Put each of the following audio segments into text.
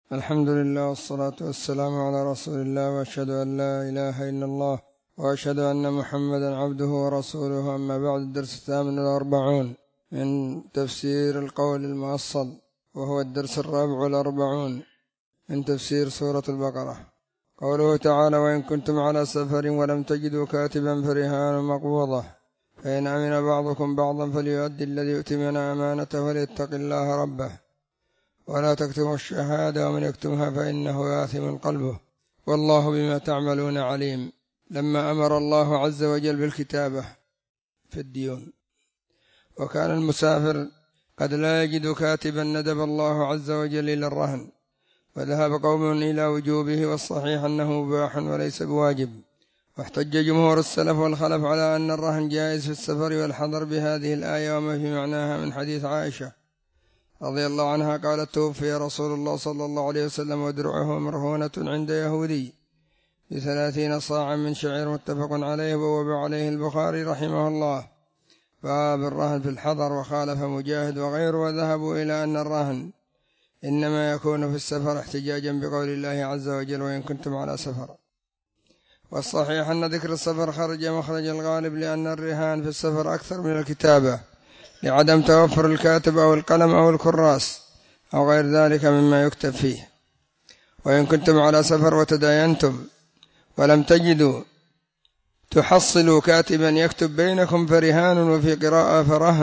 الحمد لله والصلاة والسلام على رسول الله، وأشهد أن لا إله إلا الله، وأشهد أن محمدا عبده ورسوله. أما بعد، الدرس 48 من تفسير القول المؤصل، وهو الدرس 44 من تفسير سورة البقرة. قوله تعالى: وإن كنتم على سفر ولم تجدوا كاتبا فرهان مقبوضة، فإن أمن بعضكم بعضا فليؤدي الذي اؤتمن أمانته وليتق الله ربه ولا تكتموا الشهادة، ومن يكتمها فإنه آثم قلبه والله بما تعملون عليم. لما أمر الله عز وجل بالكتابة في الديون، وكان المسافر قد لا يجد كاتبا، ندب الله عز وجل إلى الرهن، وذهب قوم إلى وجوبه، والصحيح أنه مباح وليس بواجب. واحتج جمهور السلف والخلف على أن الرهن جائز في السفر والحضر بهذه الآية وما في معناها من حديث عائشة رضي الله عنها قالت: توفي رسول الله صلى الله عليه وسلم ودرعه مرهونة عند يهودي ب30 صاعا من شعير، متفق عليه. بواب عليه البخاري رحمه الله باب الرهن في الحضر، وخالف مجاهد وغيره، وذهبوا إلى أن الرهن إنما يكون في السفر، احتجاجا بقول الله عز وجل: وإن كنتم على سفر. والصحيح أن ذكر السفر خرج مخرج الغالب، لأن الرهان في السفر أكثر من الكتابة، لعدم توفر الكاتب أو القلم أو الكراس أو غير ذلك مما يكتب فيه. وإن كنتم على سفر وتداينتم ولم تجدوا تحصلوا كاتبا يكتب بينكم فرهان، وفي قراءة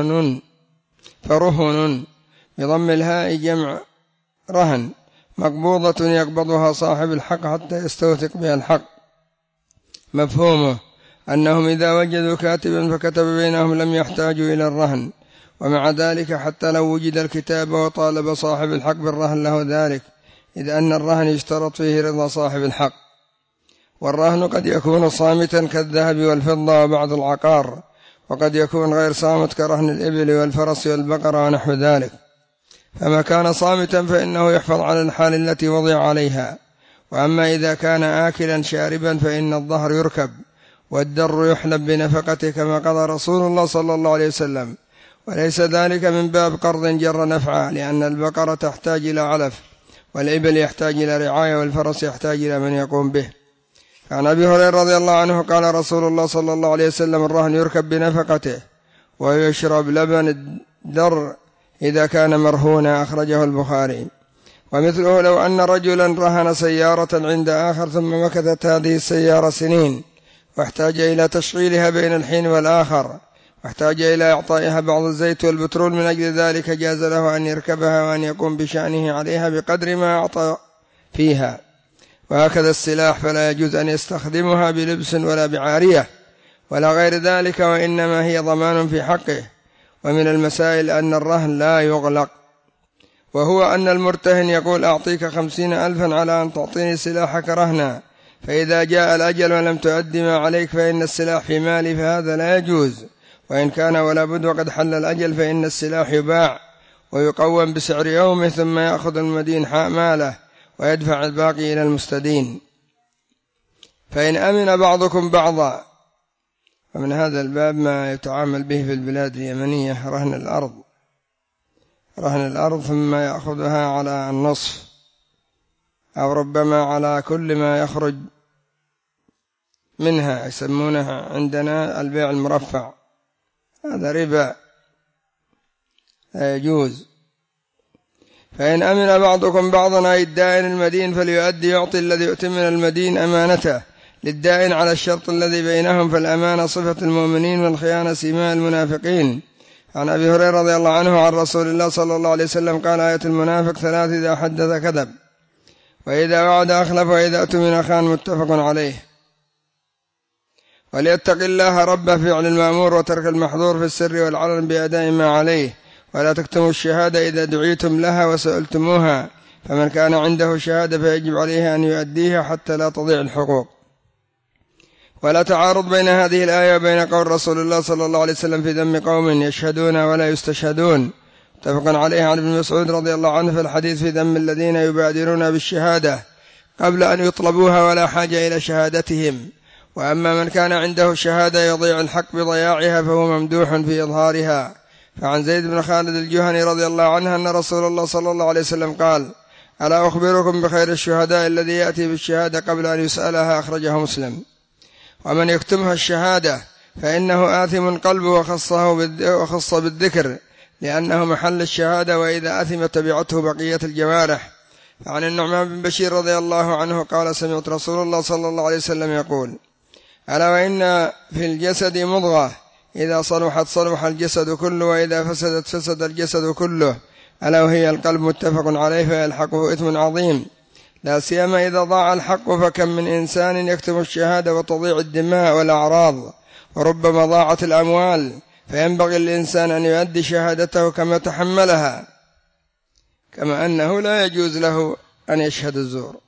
فرهن بضم الهاء جمع رهن، مقبوضة يقبضها صاحب الحق حتى يستوثق بها الحق. مفهومه أنهم إذا وجدوا كاتبا فكتب بينهم لم يحتاجوا إلى الرهن، ومع ذلك حتى لو وجد الكتاب وطالب صاحب الحق بالرهن له ذلك، إذ أن الرهن يشترط فيه رضا صاحب الحق. والرهن قد يكون صامتا كالذهب والفضة وبعض العقار، وقد يكون غير صامت كرهن الإبل والفرس والبقرة ونحو ذلك. فما كان صامتا فإنه يحفظ على الحال التي وضع عليها. وأما إذا كان آكلا شاربا فإن الظهر يركب والدر يحلب بنفقته، كما قضى رسول الله صلى الله عليه وسلم. وليس ذلك من باب قرض جر نفعا، لأن البقرة تحتاج إلى علف، والإبل يحتاج إلى رعاية، والفرس يحتاج إلى من يقوم به. عن أبي هريرة رضي الله عنه قال رسول الله صلى الله عليه وسلم: الرهن يركب بنفقته ويشرب لبن الدر إذا كان مرهونا، أخرجه البخاري. ومثله لو أن رجلا رهن سيارة عند آخر ثم مكثت هذه السيارة سنين، واحتاج إلى تشغيلها بين الحين والآخر، واحتاج إلى إعطائها بعض الزيت والبترول، من أجل ذلك جاز له أن يركبها وأن يقوم بشأنه عليها بقدر ما أعطى فيها. وهكذا السلاح، فلا يجوز أن يستخدمها بلبس ولا بعارية ولا غير ذلك، وإنما هي ضمان في حقه. ومن المسائل أن الرهن لا يغلق، وهو أن المرتهن يقول: أعطيك 50,000 على أن تعطيني سلاحك رهنا، فإذا جاء الأجل ولم تؤدي ما عليك فإن السلاح في مالي، فهذا لا يجوز. وإن كان ولا بد وقد حل الأجل فإن السلاح يباع ويقوم بسعر يومه، ثم يأخذ المدين ماله ويدفع الباقي إلى المستدين. فإن أمن بعضكم بعضا. ومن هذا الباب ما يتعامل به في البلاد اليمنية، رهن الأرض ثم يأخذها على النصف، أو ربما على كل ما يخرج منها، يسمونها عندنا البيع المرفع. هذا ربا لا يجوز. فإن أمن بعضكم بعضا، أي الدائن المدين، فليؤدي يعطي الذي يؤتمن المدين أمانته للدائن على الشرط الذي بينهم، فالأمانة صفة المؤمنين والخيانة سماء المنافقين. عن أبي هريرة رضي الله عنه عن رسول الله صلى الله عليه وسلم قال: آية المنافق 3: إذا حدث كذب، وإذا وعد أخلف، وإذا اؤتمن خان، متفق عليه. وليتق الله ربه، فعل المأمور وترك المحظور في السر والعلن بأداء ما عليه. ولا تكتموا الشهادة إذا دعيتم لها وسألتموها، فمن كان عنده شهادة فيجب عليه أن يؤديها حتى لا تضيع الحقوق. ولا تعارض بين هذه الآية وبين قول رسول الله صلى الله عليه وسلم في ذم قوم يشهدون ولا يستشهدون، متفق عليه. عن ابن مسعود رضي الله عنه في الحديث في ذم الذين يبادرون بالشهادة قبل أن يطلبوها ولا حاجة إلى شهادتهم. وأما من كان عنده شهادة يضيع الحق بضياعها فهو ممدوح في إظهارها. فعن زيد بن خالد الجهني رضي الله عنه أن رسول الله صلى الله عليه وسلم قال: ألا أخبركم بخير الشهداء الذي يأتي بالشهادة قبل أن يسألها، أخرجه مسلم. ومن يكتمها الشهادة فإنه آثم قلبه وخص بالذكر لأنه محل الشهادة، وإذا أثم تبعته بقية الجوارح. فعن النعمان بن بشير رضي الله عنه قال سمعت رسول الله صلى الله عليه وسلم يقول: ألا وإن في الجسد مضغة إذا صلحت صلح الجسد كله وإذا فسدت فسد الجسد كله، ألا وهي القلب، متفق عليه، فيلحقه إثم عظيم، لا سيما إذا ضاع الحق. فكم من إنسان يكتم الشهادة وتضيع الدماء والأعراض، وربما ضاعت الأموال، فينبغي الإنسان أن يؤدي شهادته كما تحملها، كما أنه لا يجوز له أن يشهد الزور.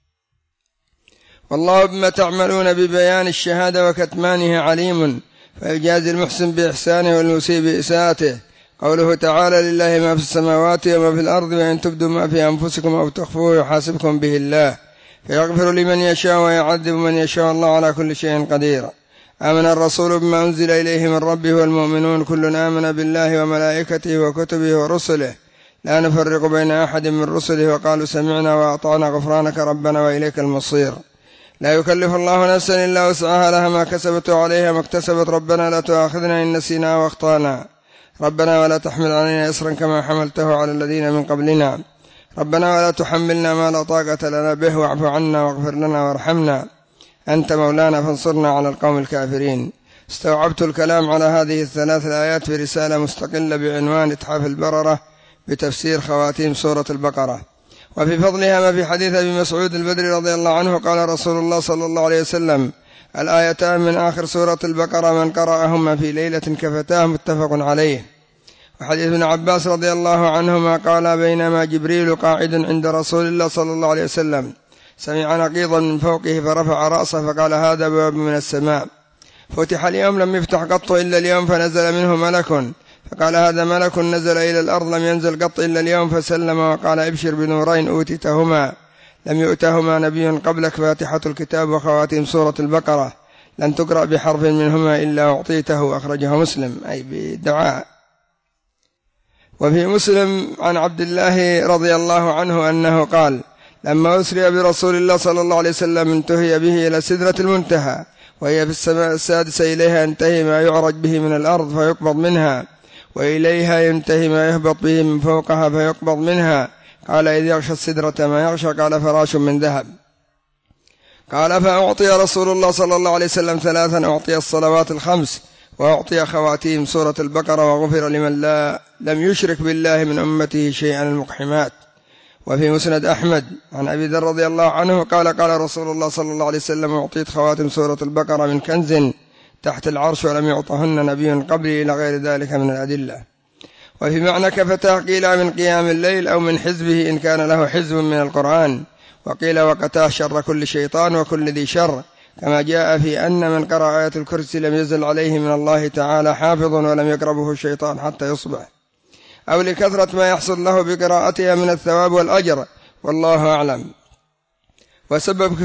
والله بما تعملون ببيان الشهادة وكتمانها عليم، فيجازي المحسن بإحسانه والمسيء بإساءته. قوله تعالى: لله ما في السماوات وما في الأرض، وإن تبدوا ما في أنفسكم أو تخفوه يحاسبكم به الله فيغفر لمن يشاء ويعذب من يشاء، الله على كل شيء قدير. آمن الرسول بما أنزل إليه من ربه والمؤمنون كل آمن بالله وملائكته وكتبه ورسله لا نفرق بين أحد من رسله وقالوا سمعنا وأطعنا غفرانك ربنا وإليك المصير. لا يكلف الله نفسا إلا وسعها، لها ما كسبت وعليها ما اكتسبت. ربنا لا تؤاخذنا إن نسينا واخطأنا، ربنا ولا تحمل علينا إصرا كما حملته على الذين من قبلنا، ربنا ولا تحملنا ما لا طاقة لنا به، واعف عنا واغفر لنا وارحمنا، أنت مولانا فانصرنا على القوم الكافرين. استوعبت الكلام على هذه الثلاث الآيات في رسالة مستقلة بعنوان إتحاف البررة بتفسير خواتيم سورة البقرة. وفي فضلها ما في حديث أبي مسعود البدري رضي الله عنه قال رسول الله صلى الله عليه وسلم: الآيتان من آخر سورة البقرة من قرأهما في ليلة كفتاه، متفق عليه. وحديث ابن عباس رضي الله عنهما قال: بينما جبريل قاعد عند رسول الله صلى الله عليه وسلم سمع نقيضا من فوقه فرفع رأسه فقال: هذا باب من السماء فتح اليوم لم يفتح قط إلا اليوم، فنزل منه ملك فقال: هذا ملك نزل إلى الأرض لم ينزل قط إلا اليوم، فسلم وقال: ابشر بنورين أوتيتهما لم يؤتهما نبي قبلك، فاتحة الكتاب وخواتيم سورة البقرة لن تقرأ بحرف منهما إلا أعطيته، أخرجه مسلم، أي بدعاء. وفي مسلم عن عبد الله رضي الله عنه أنه قال: لما أسري برسول الله صلى الله عليه وسلم انتهي به إلى سدرة المنتهى، وهي في السماء السادسة، إليها ينتهي ما يعرج به من الأرض فيقبض منها، وإليها ينتهي ما يهبط به من فوقها فيقبض منها. قال: إذ يغشى السدرة ما يغشى، قال: فراش من ذهب. قال: فأعطي رسول الله صلى الله عليه وسلم ثلاثا: أعطي الصلوات الخمس، وأعطي خواتيم سورة البقرة، وغفر لمن لم يشرك بالله من أمته شيئا المقحمات. وفي مسند أحمد عن أبي ذر رضي الله عنه قال: قال رسول الله صلى الله عليه وسلم: أعطيت خواتم سورة البقرة من كنز تحت العرش ولم يعطهن نبي قبلي، إلى غير ذلك من الأدلة. وفي معنى كفتاه قيل من قيام الليل أو من حزبه إن كان له حزب من القرآن، وقيل وقتاه شر كل شيطان وكل ذي شر، كما جاء في أن من قرأ آية الكرسي لم يزل عليه من الله تعالى حافظ ولم يقربه الشيطان حتى يصبح، أو لكثرة ما يحصل له بقراءتها من الثواب والأجر، والله أعلم. وسبب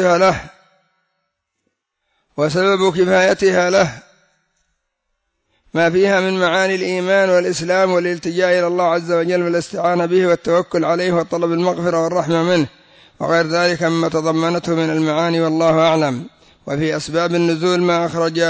كفايتها له ما فيها من معاني الإيمان والإسلام والالتجاء إلى الله عز وجل والاستعانة به والتوكل عليه وطلب المغفرة والرحمة منه، وغير ذلك مما تضمنته من المعاني، والله أعلم. وفي أسباب النزول ما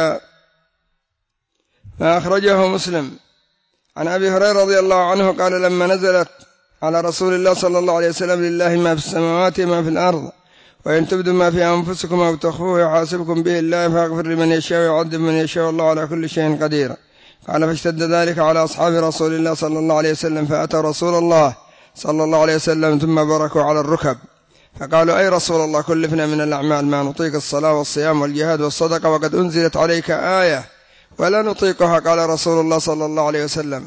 أخرجه مسلم عن أبي هريرة رضي الله عنه قال: لما نزلت على رسول الله صلى الله عليه وسلم: لله ما في السماوات وما في الأرض، وإن تبدوا ما في أنفسكم أو تخفوه يحاسبكم به الله فيغفر لمن يشاء ويعذب من يشاء، الله على كل شيء قدير. قال: فاشتد ذلك على أصحاب رسول الله صلى الله عليه وسلم، فأتى رسول الله صلى الله عليه وسلم ثم بركوا على الركب، فقالوا: أي رسول الله، كلفنا من الأعمال ما نطيق، الصلاة والصيام والجهاد والصدقة، وقد أنزلت عليك آية ولا نطيقها. قال رسول الله صلى الله عليه وسلم: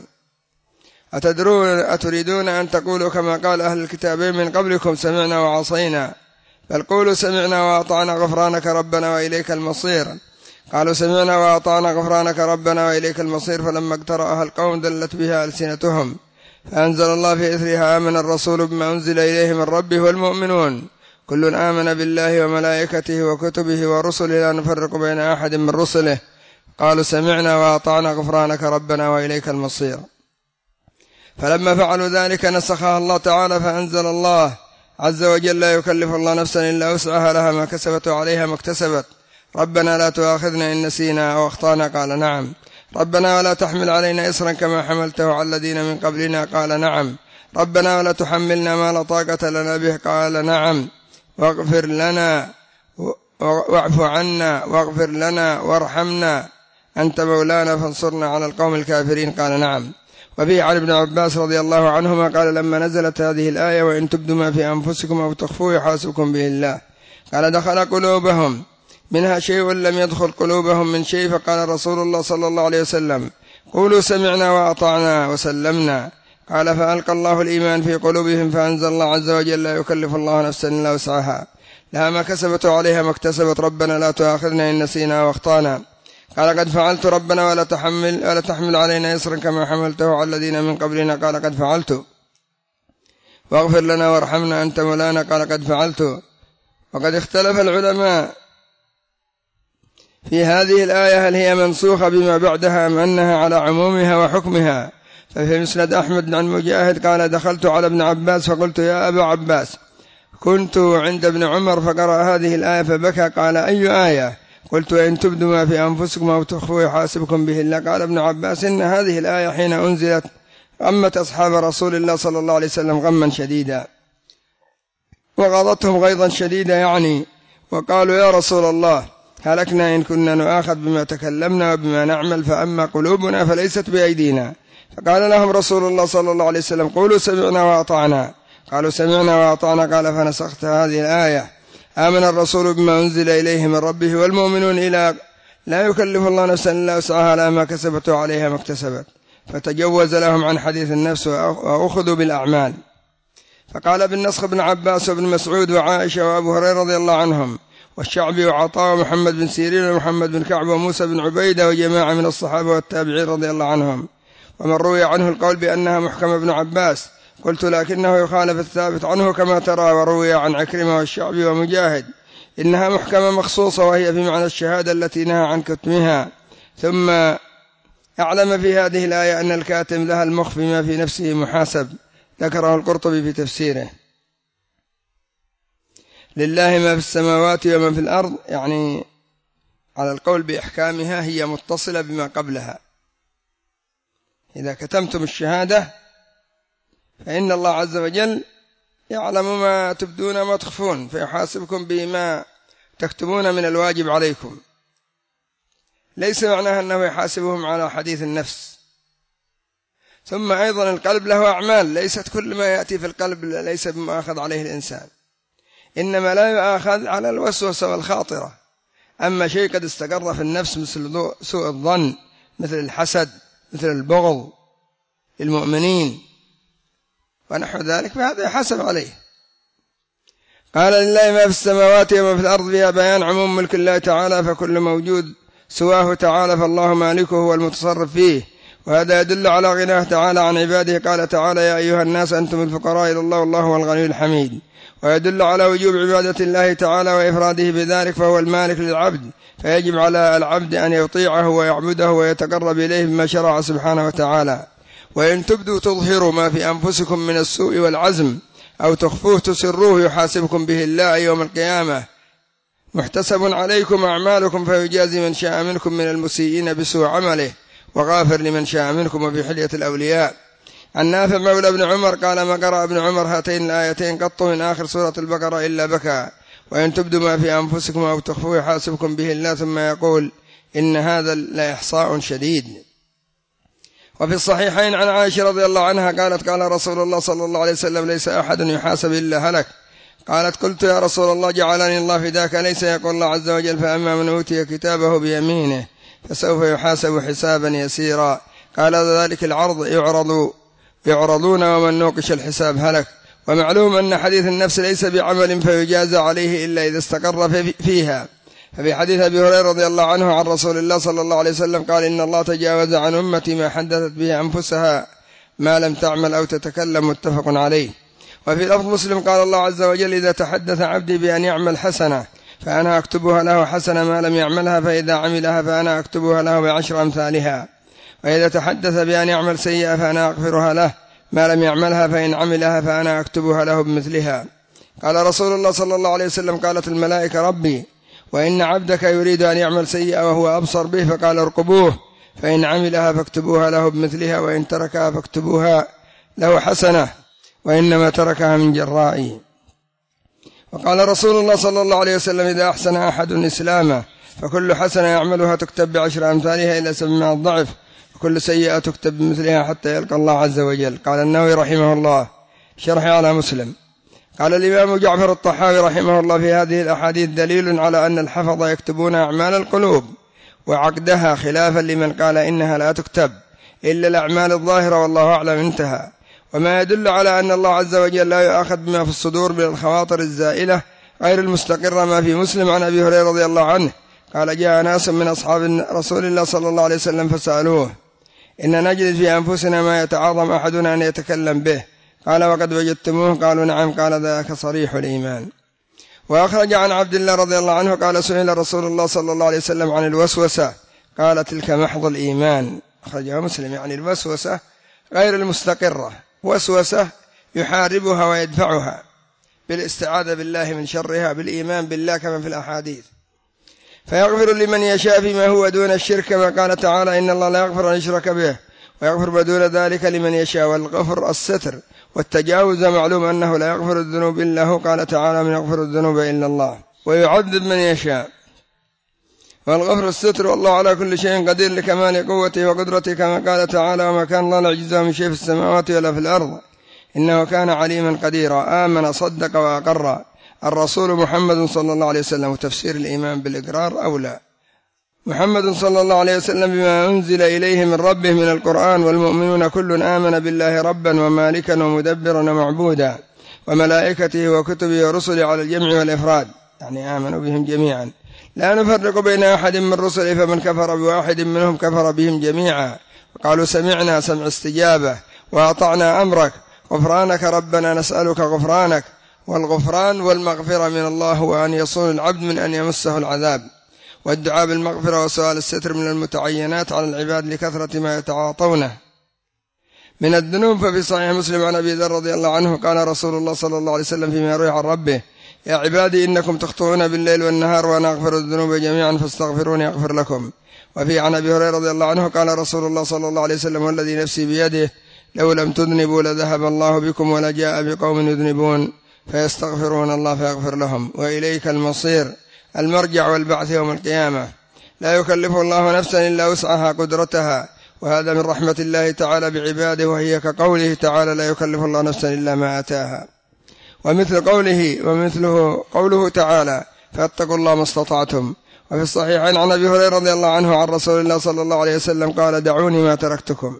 أتريدون أن تقولوا كما قال أهل الكتابين من قبلكم: سمعنا وعصينا؟ بل قولوا: سمعنا وأطعنا غفرانك ربنا وإليك المصير. قالوا: سمعنا وأطعنا غفرانك ربنا وإليك المصير. فلما اقترأها القوم دلت بها ألسنتهم، فأنزل الله في إثرها: آمن الرسول بما أنزل إليه من ربه والمؤمنون كل آمن بالله وملائكته وكتبه ورسله لا نفرق بين أحد من رسله قالوا: سمعنا وأطعنا غفرانك ربنا وإليك المصير. فلما فعلوا ذلك نسخها الله تعالى، فأنزل الله: عز وجل لا يكلف الله نفسا إلا وسعها لها ما كسبت وعليها ما اكتسبت. ربنا لا تؤاخذنا إن نسينا أو أخطأنا قال نعم. ربنا ولا تحمل علينا إصرا كما حملته على الذين من قبلنا قال نعم. ربنا ولا تحملنا ما لا طاقة لنا به قال نعم. واغفر لنا واعف عنا واغفر لنا وارحمنا أنت مولانا فانصرنا على القوم الكافرين قال نعم. وفيه عن ابن عباس رضي الله عنهما قال لما نزلت هذه الآية وإن تبدوا ما في أنفسكم أو تخفوه يحاسبكم به الله قال دخل قلوبهم منها شيء لم يدخل قلوبهم من شيء. فقال رسول الله صلى الله عليه وسلم قولوا سمعنا وأطعنا وسلمنا. قال فألقى الله الإيمان في قلوبهم فأنزل الله عز وجل لا يكلف الله نفسا إلا وسعها لها ما كسبت وعليها ما اكتسبت. ربنا لا تؤاخذنا إن نسينا واخطأنا قال قد فعلت. ربنا ولا تحمل علينا إصرا كما حملته على الذين من قبلنا قال قد فعلت. واغفر لنا وارحمنا أنت مولانا قال قد فعلت. وقد اختلف العلماء في هذه الآية هل هي منسوخة بما بعدها أم أنها على عمومها وحكمها. ففي مسند أحمد عن مجاهد قال دخلت على ابن عباس فقلت يا أبا عباس كنت عند ابن عمر فقرأ هذه الآية فبكى قال أي آية؟ قلت إن تبدوا ما في أنفسكم أو تخفوه يحاسبكم به الله. قال ابن عباس إن هذه الآية حين أنزلت غمت أصحاب رسول الله صلى الله عليه وسلم غما شديدا وغضتهم غيظا شديدا يعني وقالوا يا رسول الله هلكنا إن كنا نؤاخذ بما تكلمنا وبما نعمل فأما قلوبنا فليست بأيدينا. فقال لهم رسول الله صلى الله عليه وسلم قولوا سمعنا وأطعنا. قالوا سمعنا وأطعنا. قال فنسخت هذه الآية آمن الرسول بما أنزل إليه من ربه والمؤمنون إلى لا يكلف الله نفسا إلا وسعها لها ما كسبت وعليها ما اكتسبت. فتجوز لهم عن حديث النفس وأخذوا بالأعمال. فقال بالنسخ ابن عباس وابن مسعود وعائشة وأبو هريرة رضي الله عنهم والشعبي وعطاء ومحمد بن سيرين ومحمد بن كعب وموسى بن عبيدة وجماعة من الصحابة والتابعين رضي الله عنهم. ومن روي عنه القول بأنها محكمة ابن عباس قلت لكنه يخالف الثابت عنه كما ترى. وروي عن عكرمة والشعبي ومجاهد إنها محكمة مخصوصة وهي بمعنى الشهادة التي نهى عن كتمها. ثم أعلم في هذه الآية أن الكاتم لها المخفي ما في نفسه محاسب. ذكره القرطبي في تفسيره. لله ما في السماوات وما في الأرض يعني على القول بإحكامها هي متصلة بما قبلها. إذا كتمتم الشهادة فإن الله عز وجل يعلم ما تبدون وما تخفون فيحاسبكم بما تكتبون من الواجب عليكم. ليس معناها أنه يحاسبهم على حديث النفس. ثم أيضا القلب له أعمال ليست كل ما يأتي في القلب ليس بمؤاخذ عليه الإنسان، إنما لا يؤاخذ على الوسوسة والخاطرة. أما شيء قد استقر في النفس مثل سوء الظن مثل الحسد مثل البغض للمؤمنين ونحو ذلك فهذا يحاسب عليه. قال لله ما في السماوات وما في الأرض فيها بيان عموم ملك الله تعالى فكل موجود سواه تعالى فالله مالكه هو المتصرف فيه، وهذا يدل على غناه تعالى عن عباده. قال تعالى يا أيها الناس أنتم الفقراء إلى الله والله هو الغني الحميد. ويدل على وجوب عبادة الله تعالى وإفراده بذلك فهو المالك للعبد، فيجب على العبد أن يطيعه ويعبده ويتقرب إليه بما شرع سبحانه وتعالى. وإن تبدوا تظهروا ما في أنفسكم من السوء والعزم أو تخفوه تسروه يحاسبكم به الله يوم القيامة، محتسب عليكم أعمالكم فيجازي من شاء منكم من المسيئين بسوء عمله وغافر لمن شاء منكم وفي حلية الأولياء. عن نافع مولى ابن عمر قال ما قرأ ابن عمر هاتين الآيتين قط من آخر سورة البقرة إلا بكى. وإن تبدوا ما في أنفسكم أو تخفوه يحاسبكم به الله ثم يقول إن هذا لإحصاء شديد. وفي الصحيحين عن عائشة رضي الله عنها قالت قال رسول الله صلى الله عليه وسلم ليس أحد يحاسب إلا هلك. قالت قلت يا رسول الله جعلني الله فداك، ليس يقول الله عز وجل فأما من أوتي كتابه بيمينه فسوف يحاسب حسابا يسيرا. قال ذلك العرض يعرضون ومن نوقش الحساب هلك. ومعلوم أن حديث النفس ليس بعمل فيجازى عليه إلا إذا استقر فيها. ففي حديث أبي هريرة رضي الله عنه عن رسول الله صلى الله عليه وسلم قال إن الله تجاوز عن أمتي ما حدثت به أنفسها ما لم تعمل أو تتكلم، متفق عليه. وفي لفظ مسلم قال الله عز وجل إذا تحدث عبدي بأن يعمل حسنة فأنا أكتبها له حسنة ما لم يعملها، فإذا عملها فأنا أكتبها له بعشر أمثالها. وإذا تحدث بأن يعمل سيئة فأنا أغفرها له ما لم يعملها، فإن عملها فأنا أكتبها له بمثلها. قال رسول الله صلى الله عليه وسلم: قالت الملائكة: ربي وإن عبدك يريد أن يعمل سيئة وهو أبصر به، فقال: ارقبوه، فإن عملها فاكتبوها له بمثلها، وإن تركها فاكتبوها له حسنة، وإنما تركها من جرائي. وقال رسول الله صلى الله عليه وسلم: إذا أحسن أحد إسلامه فكل حسنة يعملها تكتب ب10 أمثالها إلى 700 ضعف، وكل سيئة تكتب بمثلها حتى يلقى الله عز وجل. قال النووي رحمه الله: شرح على مسلم. قال الإمام جعفر الطحاوي رحمه الله: في هذه الأحاديث دليل على أن الحفظ يكتبون أعمال القلوب وعقدها، خلافا لمن قال إنها لا تكتب إلا الأعمال الظاهرة، والله أعلم. انتهى. وما يدل على أن الله عز وجل لا يؤاخذ بما في الصدور من الخواطر الزائلة غير المستقرة، ما في مسلم عن أبي هريرة رضي الله عنه قال: جاء ناس من أصحاب رسول الله صلى الله عليه وسلم فسألوه: إن نجد في أنفسنا ما يتعاظم أحدنا أن يتكلم به، قال: وقد وجدتموه؟ قالوا: نعم. قال: ذاك صريح الإيمان. وأخرج عن عبد الله رضي الله عنه قال: سئل رسول الله صلى الله عليه وسلم عن الوسوسة، قال: تلك محض الإيمان. أخرجها مسلم. يعني الوسوسة غير المستقرة، وسوسة يحاربها ويدفعها بالاستعاذة بالله من شرها بالإيمان بالله كما في الأحاديث. فيغفر لمن يشاء فيما هو دون الشرك، كما قال تعالى: إن الله لا يغفر أن يشرك به ويغفر ما دون ذلك لمن يشاء. والغفر الستر والتجاوز، معلوم أنه لا يغفر الذنوب إلا هو، قال تعالى: من يغفر الذنوب إلا الله، ويعذب من يشاء. والغفر الستر، والله على كل شيء قدير لكمال قوته وقدرته، كما قال تعالى: وما كان الله ليعجزه من شيء في السماوات ولا في الأرض إنه كان عليما قديرا. آمن صدق وأقر الرسول محمد صلى الله عليه وسلم. وتفسير الإيمان بالإقرار أولى. محمد صلى الله عليه وسلم بما أنزل إليه من ربه من القرآن، والمؤمنون كل آمن بالله ربا ومالكا ومدبرا ومعبودا وملائكته وكتبه ورسله على الجمع والإفراد، يعني آمنوا بهم جميعا، لا نفرق بين أحد من رسله، فمن كفر بواحد منهم كفر بهم جميعا. وقالوا: سمعنا سمع استجابة وأطعنا أمرك غفرانك ربنا نسألك غفرانك. والغفران والمغفرة من الله، وأن يصون العبد من أن يمسه العذاب. والدعاء بالمغفرة وسؤال الستر من المتعينات على العباد لكثرة ما يتعاطونه من الذنوب. ففي صحيح مسلم عن أبي ذر رضي الله عنه قال رسول الله صلى الله عليه وسلم فيما يروي عن ربه: يا عبادي إنكم تخطئون بالليل والنهار وأنا أغفر الذنوب جميعا فاستغفروني أغفر لكم. وفي عن أبي هريرة رضي الله عنه قال رسول الله صلى الله عليه وسلم: والذي نفسي بيده لو لم تذنبوا لذهب الله بكم ولجاء بقوم يذنبون فيستغفرون الله فيغفر لهم، وإليك المصير، المرجع والبعث يوم القيامة. لا يكلف الله نفسا إلا وسعها قدرتها، وهذا من رحمة الله تعالى بعباده، وهي كقوله تعالى: لا يكلف الله نفسا إلا ما آتاها. ومثله قوله تعالى: فاتقوا الله ما استطعتم. وفي الصحيحين عن أبي هريرة رضي الله عنه عن رسول الله صلى الله عليه وسلم قال: دعوني ما تركتكم،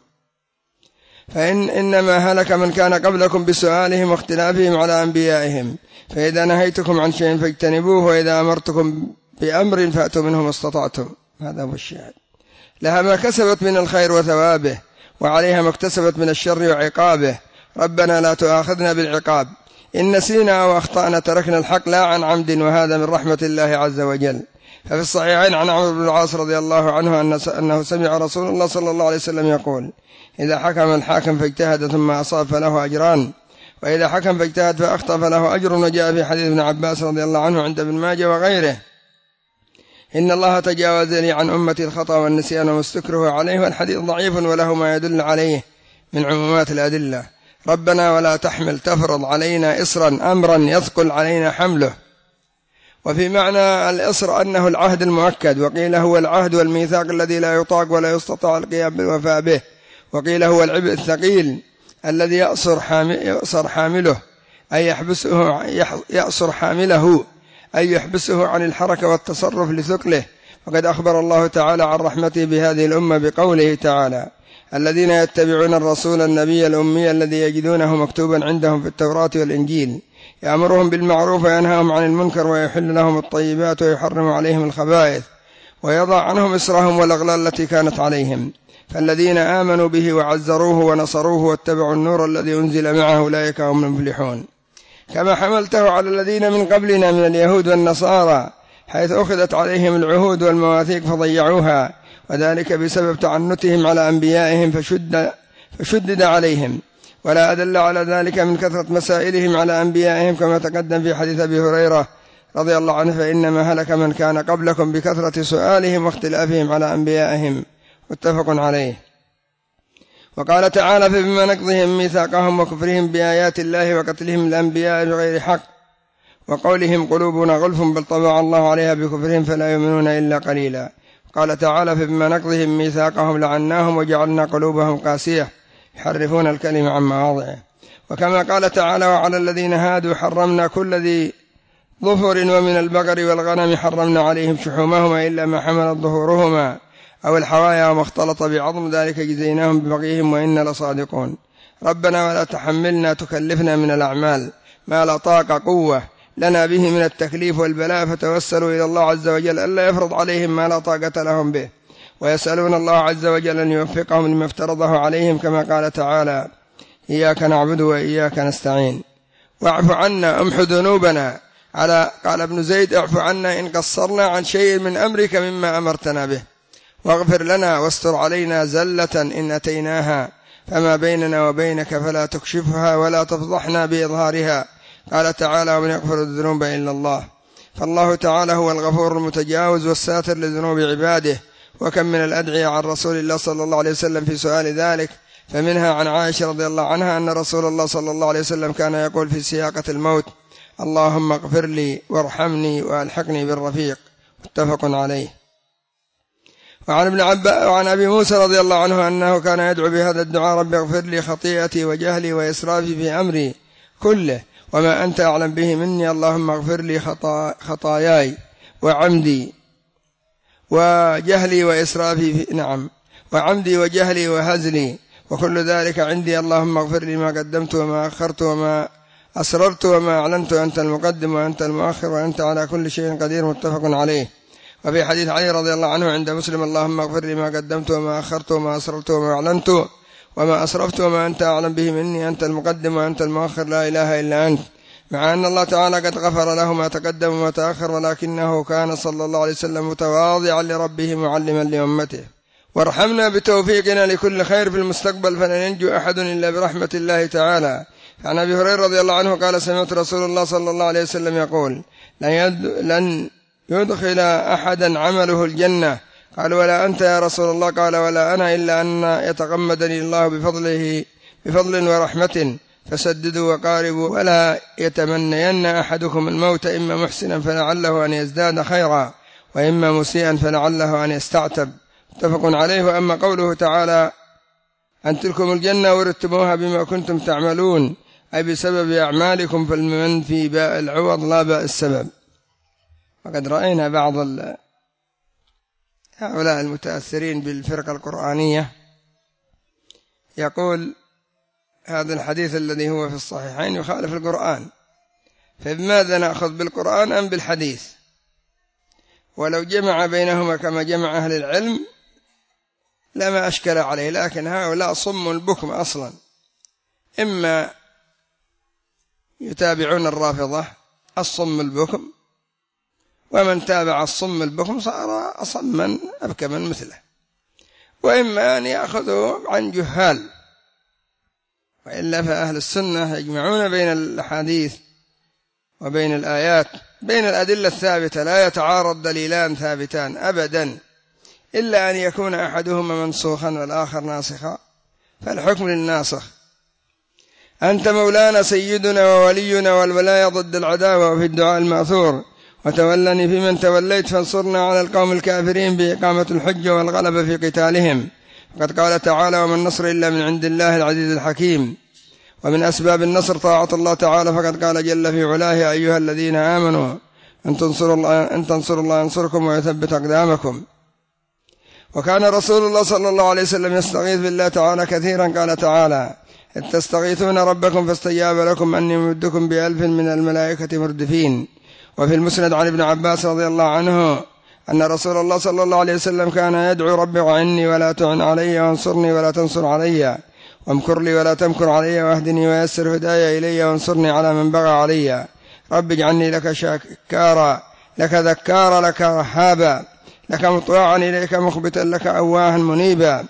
إنما هلك من كان قبلكم بسؤالهم واختلافهم على أنبيائهم، فإذا نهيتكم عن شيء فاجتنبوه، وإذا أمرتكم بأمر فأتوا منه ما استطعتم. هذا هو الشاهد. لها ما كسبت من الخير وثوابه، وعليها ما اكتسبت من الشر وعقابه. ربنا لا تؤاخذنا بالعقاب إن نسينا أو أخطأنا، تركنا الحق لا عن عمد، وهذا من رحمة الله عز وجل. ففي الصحيحين عن عمرو بن العاص رضي الله عنه أنه سمع رسول الله صلى الله عليه وسلم يقول: إذا حكم الحاكم فاجتهد ثم أصاب فله أجران، وإذا حكم فاجتهد فأخطأ فله أجر. وجاء في حديث ابن عباس رضي الله عنه عند ابن ماجه وغيره: إن الله تجاوز لي عن أمتي الخطأ والنسيان وما استكره عليه. والحديث ضعيف وله ما يدل عليه من عمومات الأدلة. ربنا ولا تحمل تفرض علينا إصرا أمرا يثقل علينا حمله. وفي معنى الإصر أنه العهد المؤكد، وقيل هو العهد والميثاق الذي لا يطاق ولا يستطاع القيام بالوفاء به، وقيل هو العبء الثقيل الذي يأصر حامله أي يأصر حامله أي يحبسه عن الحركة والتصرف لثقله. وقد أخبر الله تعالى عن رحمته بهذه الأمة بقوله تعالى: الذين يتبعون الرسول النبي الأمي الذي يجدونه مكتوبا عندهم في التوراة والإنجيل يأمرهم بالمعروف وينهاهم عن المنكر ويحل لهم الطيبات ويحرم عليهم الخبائث ويضع عنهم إصرهم والأغلال التي كانت عليهم. فالذين آمنوا به وعزروه ونصروه واتبعوا النور الذي أنزل معه أولئك هم المفلحون. كما حملته على الذين من قبلنا من اليهود والنصارى، حيث أخذت عليهم العهود والمواثيق فضيعوها، وذلك بسبب تعنتهم على أنبيائهم فشدد عليهم. ولا أدل على ذلك من كثرة مسائلهم على أنبيائهم كما تقدم في حديث أبي هريرة رضي الله عنه: فإنما هلك من كان قبلكم بكثرة سؤالهم واختلافهم على أنبيائهم، متفق عليه. وقال تعالى: فبما نقضهم ميثاقهم وكفرهم بآيات الله وقتلهم الأنبياء بغير حق وقولهم قلوبنا غلف بل طبع الله عليها بكفرهم فلا يؤمنون إلا قليلا. قال تعالى: فبما نقضهم ميثاقهم لعناهم وجعلنا قلوبهم قاسية يحرفون الكلم عن مواضعه. وكما قال تعالى: وعلى الذين هادوا حرمنا كل ذي ظفر ومن البقر والغنم حرمنا عليهم شحومهما إلا ما حملت ظهورهما أو الحوايا وما اختلط بعظم ذلك جزيناهم ببغيهم وإنا لصادقون. ربنا ولا تحملنا تكلفنا من الأعمال ما لا طاقة قوة لنا به من التكليف والبلاء، فتوسلوا إلى الله عز وجل ألا يفرض عليهم ما لا طاقة لهم به، ويسألون الله عز وجل أن يوفقهم لما افترضه عليهم كما قال تعالى: إياك نعبد وإياك نستعين. واعف عنا امح ذنوبنا قال ابن زيد: اعف عنا إن قصرنا عن شيء من أمرك مما أمرتنا به، واغفر لنا واستر علينا زلة إن أتيناها فما بيننا وبينك فلا تكشفها ولا تفضحنا بإظهارها. قال تعالى: ومن يغفر الذنوب إلا الله. فالله تعالى هو الغفور المتجاوز والساتر لذنوب عباده. وكم من الأدعية عن رسول الله صلى الله عليه وسلم في سؤال ذلك، فمنها عن عائشة رضي الله عنها أن رسول الله صلى الله عليه وسلم كان يقول في سياقة الموت: اللهم اغفر لي وارحمني وألحقني بالرفيق، متفق عليه. وعن أبي موسى رضي الله عنه أنه كان يدعو بهذا الدعاء: رب اغفر لي خطيئتي وجهلي وإسرافي في أمري كله وما أنت أعلم به مني، اللهم اغفر لي خطاياي وعمدي وجهلي وإسرافي وعمدي وجهلي وهزلي وكل ذلك عندي، اللهم اغفر لي ما قدمت وما أخرت وما أسررت وما أعلنت، أنت المقدم وأنت المؤخر وأنت على كل شيء قدير، متفق عليه. وفي حديث علي رضي الله عنه عند مسلم: اللهم اغفر لي ما قدمت وما أخرت وما أسررت وما أعلنت وما أسرفت وما أنت أعلم به مني، أنت المقدم وأنت المؤخر لا إله إلا أنت. مع أن الله تعالى قد غفر له ما تقدم وما تأخر، ولكنه كان صلى الله عليه وسلم متواضعا لربه معلما لأمته. وارحمنا بتوفيقنا لكل خير في المستقبل، فلن ينجو أحد إلا برحمة الله تعالى. عن أبي هريرة رضي الله عنه قال: سمعت رسول الله صلى الله عليه وسلم يقول: لن يدخل أحدا عمله الجنة. قال: ولا أنت يا رسول الله؟ قال: ولا أنا، إلا أن يتغمدني الله بفضل ورحمة، فسددوا وقاربوا، ولا يتمنين أحدكم الموت إما محسنا فلعله أن يزداد خيرا وإما مسيئا فلعله أن يستعتب، متفق عليه. وأما قوله تعالى: أن تلكم الجنة ورتبوها بما كنتم تعملون، أي بسبب أعمالكم، فالمن في باء العوض لا باء السبب. وقد رأينا بعض هؤلاء المتأثرين بالفرقة القرآنية يقول: هذا الحديث الذي هو في الصحيحين يخالف القرآن، فبماذا نأخذ، بالقرآن أم بالحديث؟ ولو جمع بينهما كما جمع أهل العلم لما أشكل عليه، لكن هؤلاء صم البكم أصلا، إما يتابعون الرافضة الصم البكم، ومن تابع الصم البكم صار أصما أبكما مثله، وإما أن يأخذوا عن جهال. وإلا فأهل السنة يجمعون بين الأحاديث وبين الآيات، بين الأدلة الثابتة، لا يتعارض دليلان ثابتان أبدا، إلا أن يكون أحدهما منسوخا والآخر ناسخا، فالحكم للناسخ. أنت مولانا سيدنا وولينا، والولاية ضد العداوة، وفي الدعاء المأثور: وتولني فيمن توليت فانصرنا على القوم الكافرين، بإقامة الحجة والغلبة في قتالهم. وقد قال تعالى: وما النصر إلا من عند الله العزيز الحكيم. ومن أسباب النصر طاعة الله تعالى، فقد قال جل في علاه: يا أيها الذين آمنوا إن تنصروا الله ينصركم ويثبت أقدامكم. وكان رسول الله صلى الله عليه وسلم يستغيث بالله تعالى كثيرا. قال تعالى: إذ تستغيثون ربكم فاستجاب لكم أني ممدكم ب1000 من الملائكة مردفين. وفي المسند عن ابن عباس رضي الله عنه أن رسول الله صلى الله عليه وسلم كان يدعو: رب أعني ولا تعن علي، وانصرني ولا تنصر علي، وامكر لي ولا تمكر علي، واهدني ويسر هدايا إلي، وانصرني على من بغى علي. رب اجعلني لك شاكارا، لك ذكارا، لك رهابا، لك مطواعا إليك مخبتا، لك أواها منيبا.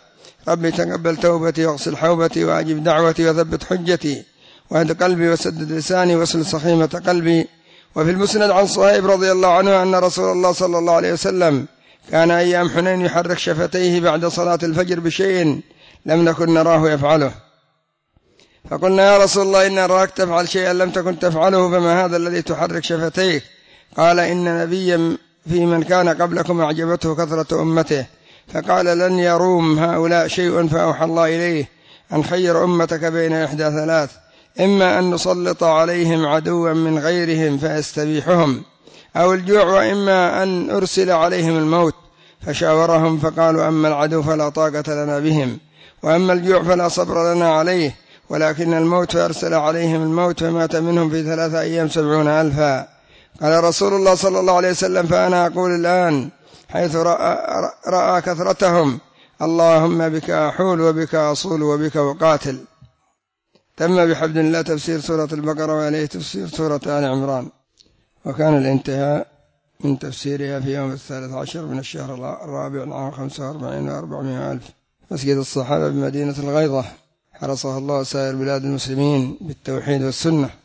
ربي تقبل توبتي واغسل حوبتي وأجب دعوتي وثبت حجتي واهد قلبي وسدد لساني واسل سخيمة قلبي. وفي المسند عن صهيب رضي الله عنه أن رسول الله صلى الله عليه وسلم كان أيام حنين يحرك شفتيه بعد صلاة الفجر بشيء لم نكن نراه يفعله، فقلنا يا رسول الله إن نراك تفعل شيئا لم تكن تفعله، فما هذا الذي تحرك شفتيك؟ قال إن نبيا في من كان قبلكم أعجبته كثرة أمته، فقال لن يروم هؤلاء شيء، فأوحى الله إليه أن خير أمتك بين إحدى ثلاث، إما أن نسلط عليهم عدوا من غيرهم فيستبيحهم أو الجوع، وإما أن أرسل عليهم الموت. فشاورهم فقالوا أما العدو فلا طاقة لنا بهم، وأما الجوع فلا صبر لنا عليه، ولكن الموت فأرسل عليهم الموت فمات منهم في 3 أيام 70,000. قال رسول الله صلى الله عليه وسلم فأنا أقول الآن حيث رأى كثرتهم اللهم بك أحول وبك أصول وبك أقاتل. تم بحمد الله تفسير سورة البقرة وعليه تفسير سورة آل عمران، وكان الانتهاء من تفسيرها في يوم 13 من الشهر الرابع عام 45 و400 ألف، مسجد الصحابة بمدينة الغيضة، حرسها الله سائر بلاد المسلمين بالتوحيد والسنة.